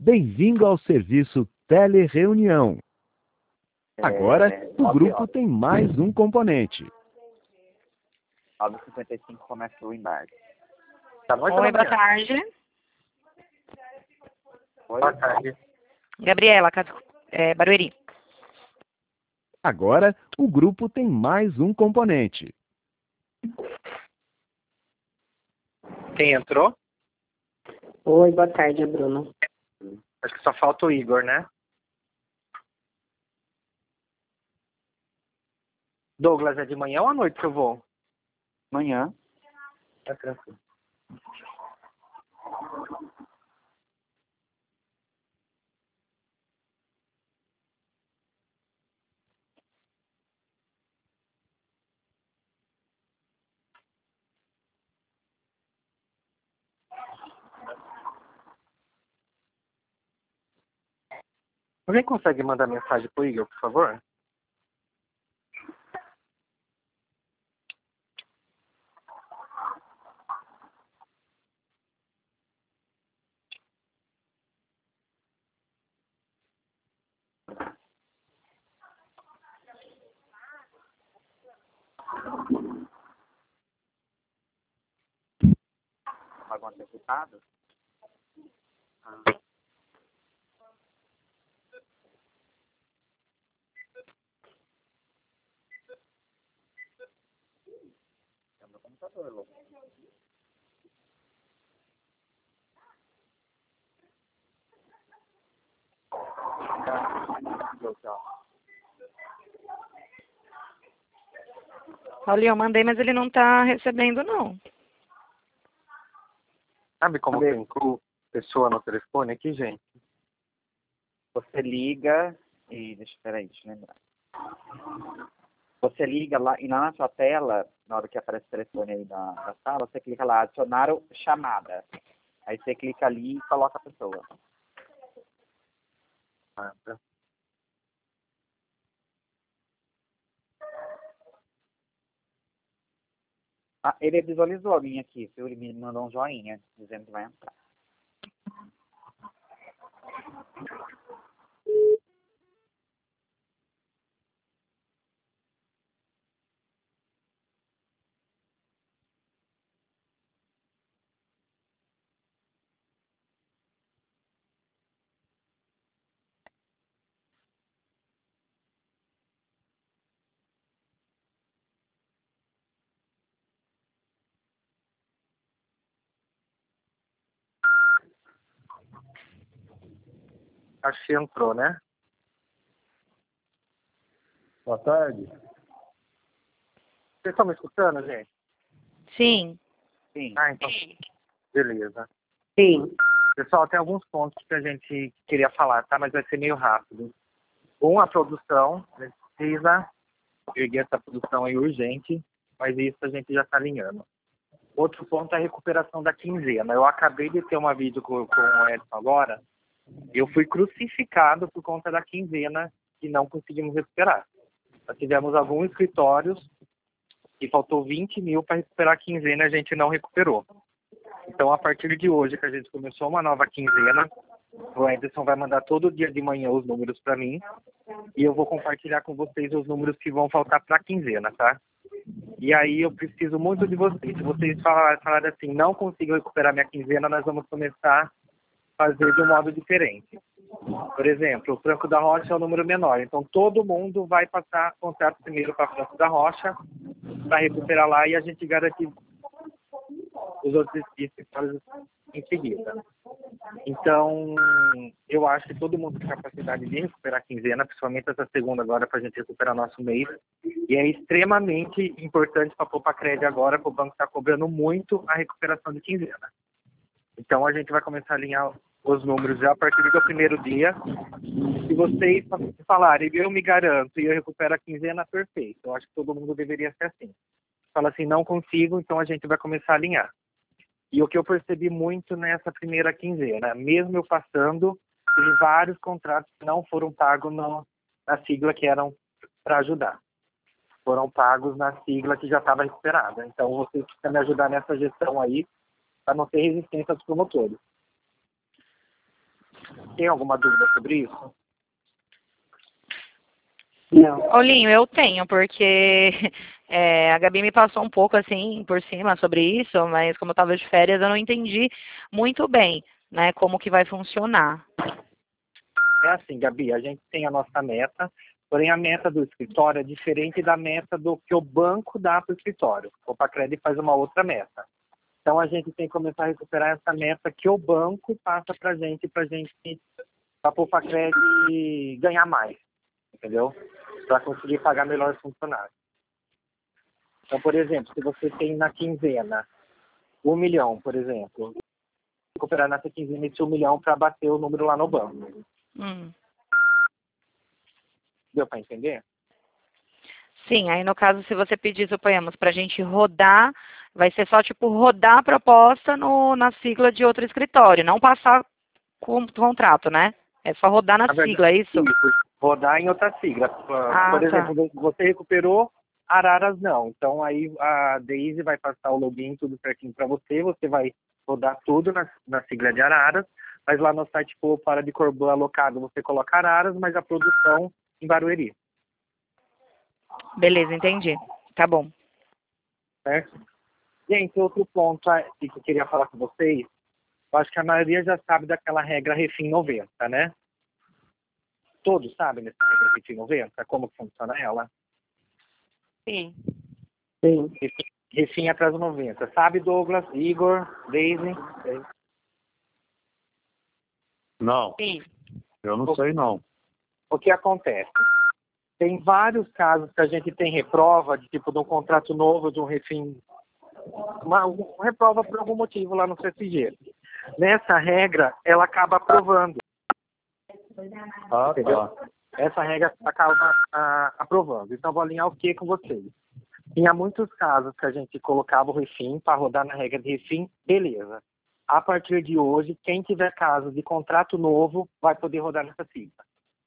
Bem-vindo ao serviço Telereunião. Agora, o grupo tem mais um componente. 9h55 começa o embarque. Tá bom, Oi, boa tarde. Oi? Boa tarde. Gabriela, Barueri. Agora, o grupo tem mais um componente. Quem entrou? Oi, boa tarde, Bruno. Acho que só falta o Igor, né? Douglas, é de manhã ou à noite que eu vou? Amanhã. Tá tranquilo. Alguém consegue mandar mensagem pro Igor, por favor? Pagou antecipado? É o meu computador, louco. Olha, eu mandei, mas ele não tá recebendo, não. Sabe como Cadê? que eu incluo pessoa no telefone aqui, gente? Você liga e... Peraí, deixa eu lembrar. Você liga lá e lá na sua tela, na hora que aparece o telefone aí da sala, você clica lá, adicionar chamada. Aí você clica ali e coloca a pessoa. Ah, tá. Ah, ele visualizou a minha aqui, viu? Ele me mandou um joinha, dizendo que vai entrar. Acho que entrou, né? Boa tarde. Vocês estão me escutando, gente? Sim. Sim. Ah, então, beleza. Sim. Pessoal, tem alguns pontos que a gente queria falar, tá? Mas vai ser meio rápido. A produção, a gente precisa erguer essa produção aí urgente, mas isso a gente já está alinhando. Outro ponto é a recuperação da quinzena. Eu acabei de ter uma vídeo com o Edson agora. Eu fui crucificado por conta da quinzena que não conseguimos recuperar. Nós tivemos alguns escritórios que faltou 20 mil para recuperar a quinzena e a gente não recuperou. Então, a partir de hoje, que a gente começou uma nova quinzena, o Edson vai mandar todo dia de manhã os números para mim e eu vou compartilhar com vocês os números que vão faltar para a quinzena, tá? E aí eu preciso muito de vocês. Se vocês falarem assim, não consigo recuperar minha quinzena, nós vamos começar a fazer de um modo diferente. Por exemplo, o Franco da Rocha é o número menor. Então, todo mundo vai passar contrato primeiro para Franco da Rocha, para recuperar lá e a gente garante os outros escritórios em seguida. Então, eu acho que todo mundo tem capacidade de recuperar a quinzena, principalmente essa segunda agora, para a gente recuperar nosso mês. E é extremamente importante para a Poupa-Crédito agora, que o banco está cobrando muito a recuperação de quinzena. Então, a gente vai começar a alinhar os números já a partir do primeiro dia. Se vocês falarem, eu me garanto e eu recupero a quinzena, perfeito. Eu acho que todo mundo deveria ser assim. Fala assim, não consigo, então a gente vai começar a alinhar. E o que eu percebi muito nessa primeira quinzena, mesmo eu passando, teve vários contratos que não foram pagos na sigla que eram para ajudar. Foram pagos na sigla que já estava recuperada. Então, vocês precisam me ajudar nessa gestão aí, para não ter resistência dos promotores. Tem alguma dúvida sobre isso? Não. Olinho, eu tenho, porque a Gabi me passou um pouco assim por cima sobre isso, mas como eu estava de férias, eu não entendi muito bem, né, como que vai funcionar. É assim, Gabi, a gente tem a nossa meta, porém a meta do escritório é diferente da meta do que o banco dá para o escritório. O Pacred faz uma outra meta. Então a gente tem que começar a recuperar essa meta que o banco passa para o Pacred ganhar mais, entendeu? Para conseguir pagar melhor os funcionários. Então, por exemplo, se você tem na quinzena 1 milhão, por exemplo, recuperar nessa quinzena esse 1 milhão para bater o número lá no banco. Deu para entender? Sim, aí no caso, se você pedir, suponhamos, para a gente rodar, vai ser só tipo rodar a proposta na sigla de outro escritório, não passar com contrato, né? É só rodar na sigla, é isso? Rodar em outra sigla. Por exemplo, você recuperou, Araras não. Então aí a Daisy vai passar o login tudo certinho para você, você vai rodar tudo na sigla de Araras, mas lá no site para de Corbu alocado você coloca Araras, mas a produção em Barueri. Beleza, entendi. Tá bom. Certo? Gente, outro ponto que eu queria falar com vocês, eu acho que a maioria já sabe daquela regra Refin 90, né? Todos sabem dessa regra Refin 90? Como que funciona ela? Sim. Sim. Refin atrás do 90. Sabe, Douglas, Igor, Daisy? Não, Sim. eu não sei não. O que acontece? Tem vários casos que a gente tem reprova de tipo de um contrato novo, de um refim, uma reprova por algum motivo lá no CSG. Nessa regra, ela acaba aprovando. Ah, Entendeu? tá. Essa regra acaba aprovando. Então, vou alinhar o que com vocês? Tinha muitos casos que a gente colocava o refim para rodar na regra de refim, beleza. A partir de hoje, quem tiver caso de contrato novo vai poder rodar nessa sigla.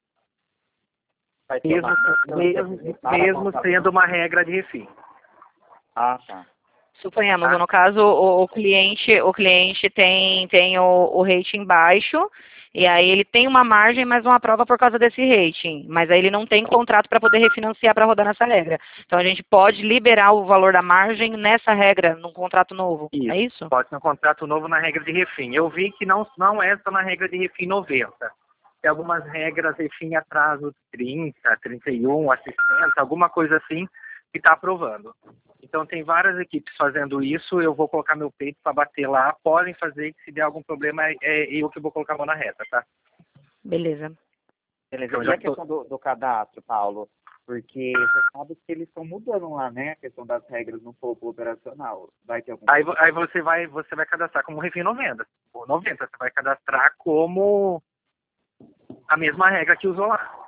Mesmo sendo uma regra de refim. Ah, tá. Suponhamos, no caso, o cliente tem o rating baixo, e aí ele tem uma margem, mas não aprova por causa desse rating. Mas aí ele não tem contrato para poder refinanciar para rodar nessa regra. Então a gente pode liberar o valor da margem nessa regra, num contrato novo. Isso. É isso? Pode ser um contrato novo na regra de refim. Eu vi que não é só na regra de refim 90. Tem algumas regras, refim atraso 30, 31, assistência, alguma coisa assim, que está aprovando. Então tem várias equipes fazendo isso, eu vou colocar meu peito para bater lá, podem fazer, que se der algum problema é eu que vou colocar a mão na reta, tá? Beleza. Beleza. Então, E já a questão do cadastro, Paulo? Porque você sabe que eles estão mudando lá, né? A questão das regras no corpo operacional. Vai ter algum... Aí você vai cadastrar como refim 90. Ou 90, você vai cadastrar como a mesma regra que usou lá.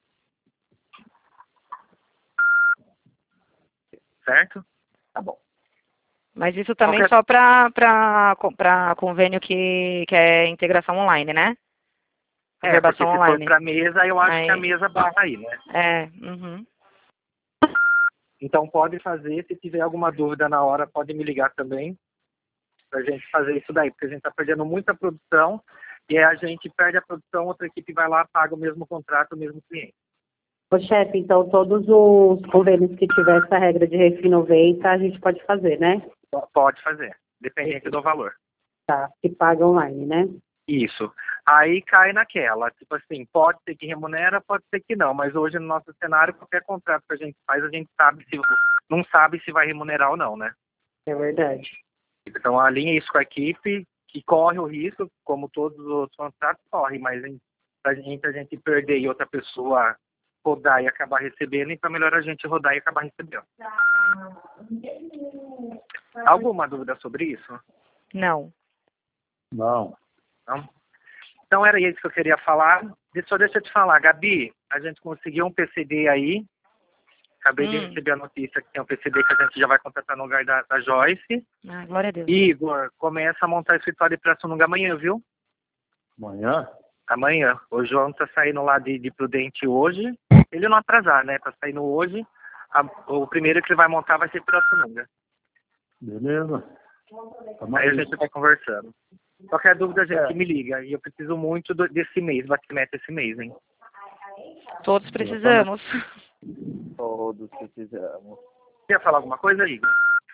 Certo? Tá bom. Mas isso também só para convênio que é integração online, né? Porque se online. for para mesa, eu acho que a mesa barra aí, né? Uhum. Então pode fazer, se tiver alguma dúvida na hora, pode me ligar também, pra gente fazer isso daí, porque a gente tá perdendo muita produção, e aí a gente perde a produção, outra equipe vai lá, paga o mesmo contrato, o mesmo cliente. Ô, chefe, então todos os convênios que tiver essa regra de refim 90, a gente pode fazer, né? Pode fazer, dependente do valor. Tá, se paga online, né? Isso. Aí cai naquela, tipo assim, pode ser que remunera, pode ser que não, mas hoje no nosso cenário, qualquer contrato que a gente faz, a gente não sabe se vai remunerar ou não, né? É verdade. Então alinha isso com a equipe, que corre o risco, como todos os outros contratos corre, mas a gente perder e outra pessoa rodar e acabar recebendo, então é melhor a gente rodar e acabar recebendo. Alguma dúvida sobre isso? Não. Não. Não? Então era isso que eu queria falar. Só deixa eu te falar, Gabi, a gente conseguiu um PCD aí. Acabei de receber a notícia que tem um PCD que a gente já vai contratar no lugar da Joyce. Glória a Deus. Igor, começa a montar escritório de Pirassununga amanhã, viu? Amanhã? Amanhã. O João tá saindo lá de Prudente hoje. Ele não atrasar, né? Tá saindo hoje. O primeiro que ele vai montar vai ser Pirassununga. Beleza. Aí a gente vai conversando. Qualquer dúvida, gente, me liga. E eu preciso muito desse mês, batimento esse mês, hein? Todos precisamos. Todos precisamos. Quer falar alguma coisa, Igor?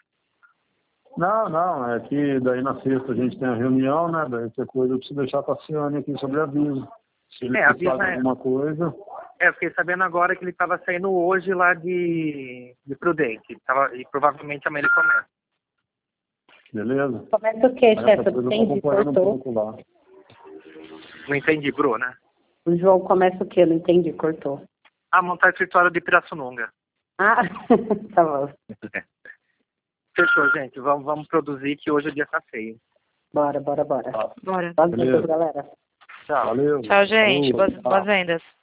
Não, é que daí na sexta a gente tem a reunião, né? Daí qualquer coisa eu preciso deixar para a Ciane aqui sobre aviso. Se ele precisar de alguma coisa. Eu fiquei sabendo agora que ele estava saindo hoje lá de Prudente. E provavelmente amanhã ele começa. Beleza? Começa o quê, chefe? Eu entendi, cortou. Não entendi, Bruna. O João começa o quê? Eu não entendi, cortou. Montar escritório de Pirassununga. Ah, tá bom. Fechou, gente. Vamos produzir que hoje o dia tá feio. Bora. Bora. Boas vendas, galera. Tchau. Valeu. Tchau, gente. Boas vendas.